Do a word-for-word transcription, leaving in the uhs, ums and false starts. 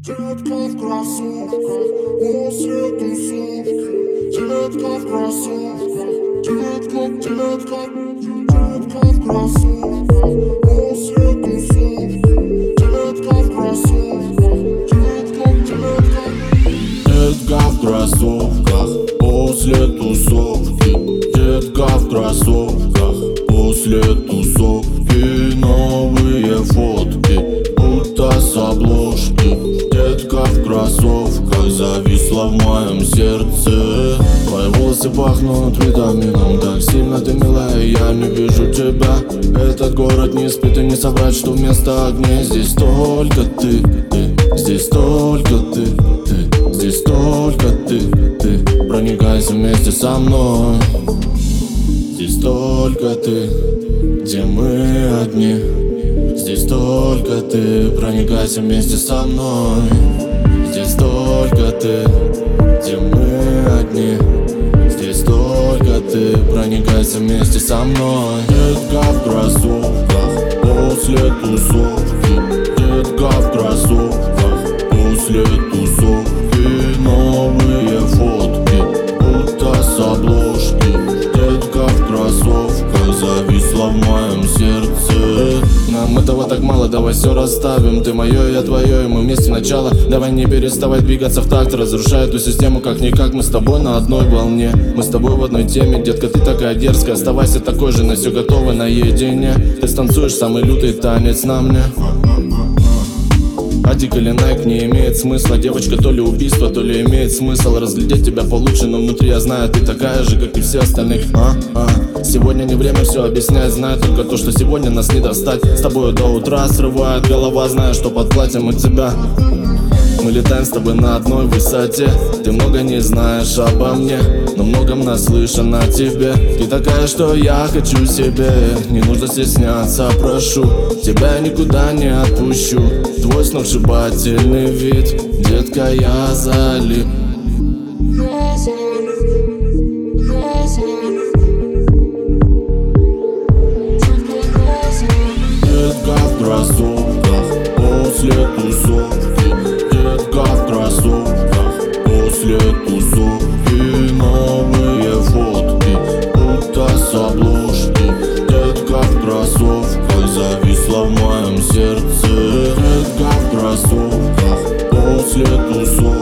Детка в кроссовках после тусовки. Детка в кроссовках. Детка, детка, детка в кроссовках после тусовки. Детка в кроссовках. Детка, детка. Детка в кроссовках после тусовки. Детка в кроссовках после тусовки. Новые фотки, будто с обложки. Детка в кроссовках зависла в моем сердце. Твои волосы пахнут витамином, так сильно ты милая, я не вижу тебя. Этот город не спит и не соврать, что вместо огней здесь только ты, ты. Здесь только ты, ты. Здесь только ты, ты. Проникайся вместе со мной. Здесь только ты, где мы одни. Здесь только ты, проникайся вместе со мной. Здесь только ты, где мы одни. Здесь только ты, проникайся вместе со мной. Детка в кроссовках после тусовки. Детка в кроссовках после тусовки. Новые фотки, будто с обложки. Детка в кроссовках зависла в моем сердце. Нам этого так мало, давай все расставим. Ты мое, я твое, и мы вместе начало. Давай не переставай двигаться в такт, разрушая эту систему как-никак. Мы с тобой на одной волне, мы с тобой в одной теме. Детка, ты такая дерзкая, оставайся такой же, на все готово наедине. Ты станцуешь самый лютый танец на мне. Адик или Найк не имеет смысла. Девочка, то ли убийство, то ли имеет смысл разглядеть тебя получше, но внутри я знаю, ты такая же, как и все остальных. А, а, сегодня не время все объяснять. Знаю только то, что сегодня нас не достать. С тобой до утра срывает голова, зная, что под платьем у тебя. Мы летаем с тобой на одной высоте. Ты много не знаешь обо мне, но многом наслышан о тебе. Ты такая, что я хочу себе. Не нужно стесняться, прошу. Тебя я никуда не отпущу. Твой сногсшибательный вид, детка, я залип. Я залип, я залип. Детка, я залип. Детка в кроссовках после тусовки. Детка в кроссовках после тусовки. Новые фотки, будто с обложки. Детка в кроссовках зависла в моем сердце. Детка в кроссовках после тусовки.